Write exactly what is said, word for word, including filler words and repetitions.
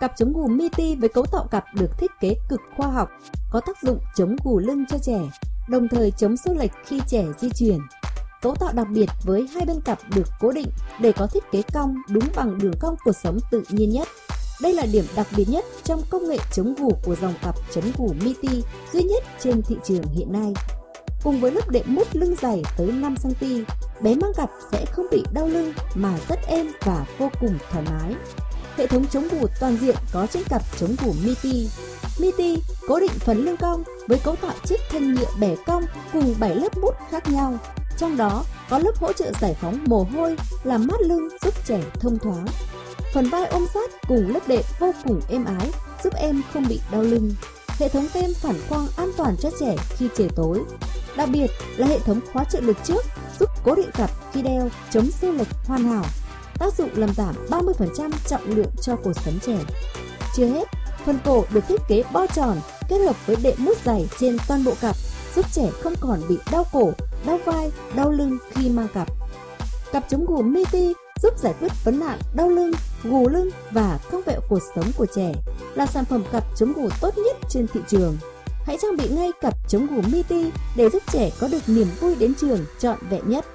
Cặp chống gù Miti với cấu tạo cặp được thiết kế cực khoa học, có tác dụng chống gù lưng cho trẻ, đồng thời chống xô lệch khi trẻ di chuyển. Cấu tạo đặc biệt với hai bên cặp được cố định để có thiết kế cong đúng bằng đường cong cuộc sống tự nhiên nhất. Đây là điểm đặc biệt nhất trong công nghệ chống gù của dòng cặp chống gù Miti duy nhất trên thị trường hiện nay. Cùng với lớp đệm mút lưng dày tới năm xăng-ti-mét, bé mang cặp sẽ không bị đau lưng mà rất êm và vô cùng thoải mái. Hệ thống chống gù toàn diện có trên cặp chống gù Miti. Miti cố định phần lưng cong với cấu tạo chiếc thân nhựa bẻ cong cùng bảy lớp mút khác nhau. Trong đó có lớp hỗ trợ giải phóng mồ hôi làm mát lưng giúp trẻ thông thoáng. Phần vai ôm sát cùng lớp đệm vô cùng êm ái giúp em không bị đau lưng. Hệ thống tem phản quang an toàn cho trẻ khi trời tối. Đặc biệt là hệ thống khóa trợ lực trước giúp cố định cặp khi đeo chống xô lệch hoàn hảo. Tác dụng làm giảm ba mươi phần trăm trọng lượng cho cột sống trẻ. Chưa hết, phần cổ được thiết kế bo tròn kết hợp với đệm mút dày trên toàn bộ cặp giúp trẻ không còn bị đau cổ, đau vai, đau lưng khi mang cặp. Cặp chống gù Miti giúp giải quyết vấn nạn đau lưng, gù lưng và cong vẹo cột sống của trẻ, là sản phẩm cặp chống gù tốt nhất trên thị trường. Hãy trang bị ngay cặp chống gù Miti để giúp trẻ có được niềm vui đến trường trọn vẹn nhất.